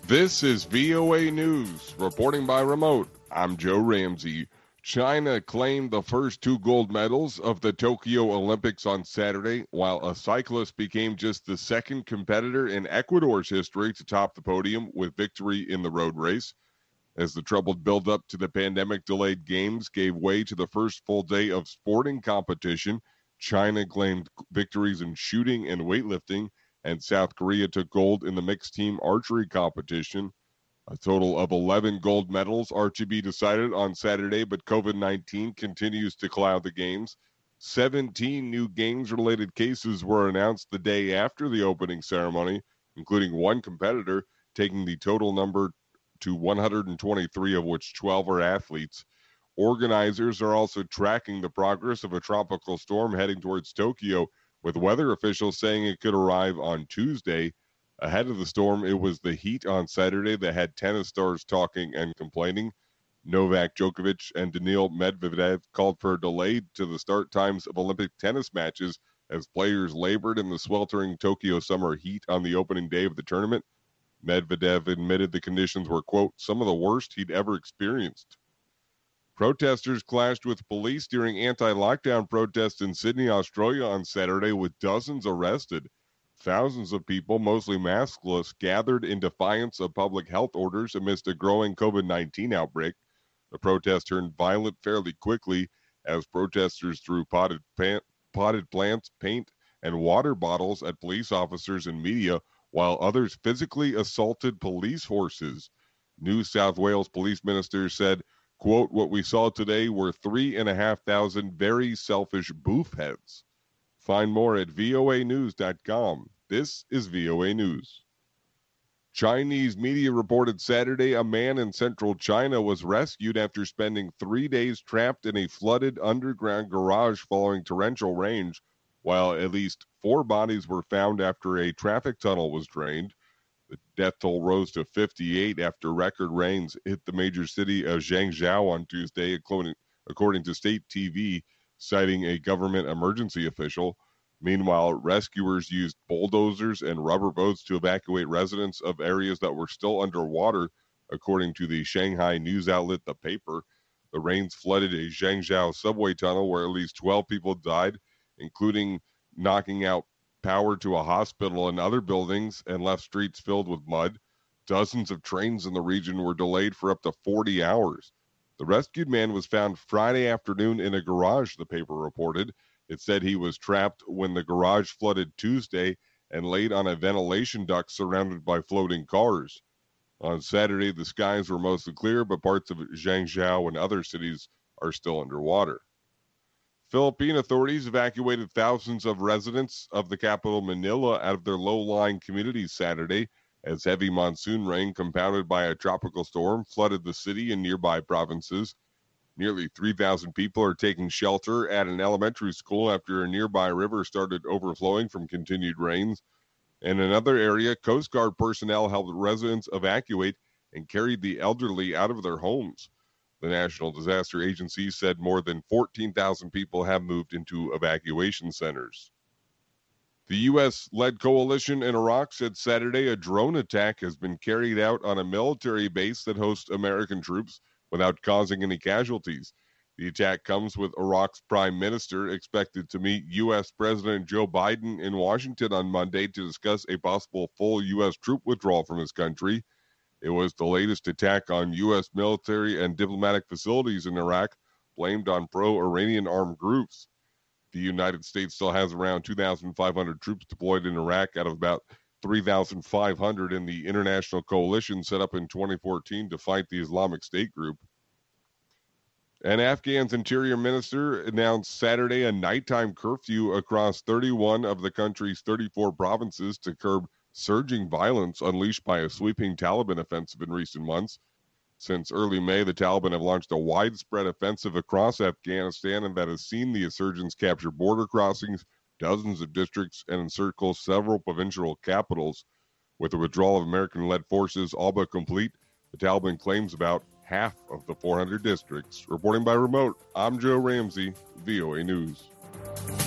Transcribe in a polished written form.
This is VOA News. Reporting by remote, I'm Joe Ramsey. China claimed the first 2 gold medals of the Tokyo Olympics on Saturday, while a cyclist became just the second competitor in Ecuador's history to top the podium with victory in the road race. As the troubled build-up to the pandemic-delayed games gave way to the first full day of sporting competition, China claimed victories in shooting and weightlifting, and South Korea took gold in the mixed team archery competition. A total of 11 gold medals are to be decided on Saturday, but COVID-19 continues to cloud the games. 17 new games-related cases were announced the day after the opening ceremony, including one competitor, taking the total number to 123, of which 12 are athletes. Organizers are also tracking the progress of a tropical storm heading towards Tokyo, with weather officials saying it could arrive on Tuesday. Ahead of the storm, it was the heat on Saturday that had tennis stars talking and complaining. Novak Djokovic and Daniil Medvedev called for a delay to the start times of Olympic tennis matches as players labored in the sweltering Tokyo summer heat on the opening day of the tournament. Medvedev admitted the conditions were, quote, some of the worst he'd ever experienced. Protesters clashed with police during anti-lockdown protests in Sydney, Australia on Saturday, with dozens arrested. Thousands of people, mostly maskless, gathered in defiance of public health orders amidst a growing COVID-19 outbreak. The protest turned violent fairly quickly as protesters threw potted plants, paint, and water bottles at police officers and media, while others physically assaulted police horses. New South Wales police minister said, quote, what we saw today were 3,500 very selfish boof heads. Find more at voanews.com. This is VOA News. Chinese media reported Saturday a man in central China was rescued after spending 3 days trapped in a flooded underground garage following torrential rains, while at least 4 bodies were found after a traffic tunnel was drained. The death toll rose to 58 after record rains hit the major city of Zhengzhou on Tuesday, according to state TV, citing a government emergency official. Meanwhile, rescuers used bulldozers and rubber boats to evacuate residents of areas that were still underwater, according to the Shanghai news outlet The Paper. The rains flooded a Zhengzhou subway tunnel where at least 12 people died, including knocking out power to a hospital and other buildings, and left streets filled with mud. Dozens of trains in the region were delayed for up to 40 hours. The rescued man was found Friday afternoon in a garage, the paper reported. It said he was trapped when the garage flooded Tuesday and laid on a ventilation duct surrounded by floating cars. On Saturday, the skies were mostly clear, but parts of Zhengzhou and other cities are still underwater. Philippine authorities evacuated thousands of residents of the capital Manila out of their low-lying communities Saturday as heavy monsoon rain compounded by a tropical storm flooded the city and nearby provinces. Nearly 3,000 people are taking shelter at an elementary school after a nearby river started overflowing from continued rains. In another area, Coast Guard personnel helped residents evacuate and carried the elderly out of their homes. The National Disaster Agency said more than 14,000 people have moved into evacuation centers. The U.S.-led coalition in Iraq said Saturday a drone attack has been carried out on a military base that hosts American troops without causing any casualties. The attack comes with Iraq's prime minister expected to meet U.S. President Joe Biden in Washington on Monday to discuss a possible full U.S. troop withdrawal from his country. It was the latest attack on U.S. military and diplomatic facilities in Iraq, blamed on pro-Iranian armed groups. The United States still has around 2,500 troops deployed in Iraq out of about 3,500 in the international coalition set up in 2014 to fight the Islamic State group. And Afghan's interior minister announced Saturday a nighttime curfew across 31 of the country's 34 provinces to curb surging violence unleashed by a sweeping Taliban offensive in recent months. Since early May, the Taliban have launched a widespread offensive across Afghanistan and that has seen the insurgents capture border crossings, dozens of districts, and encircle several provincial capitals. With the withdrawal of American-led forces all but complete, the Taliban claims about half of the 400 districts. Reporting by remote, I'm Joe Ramsey, VOA News.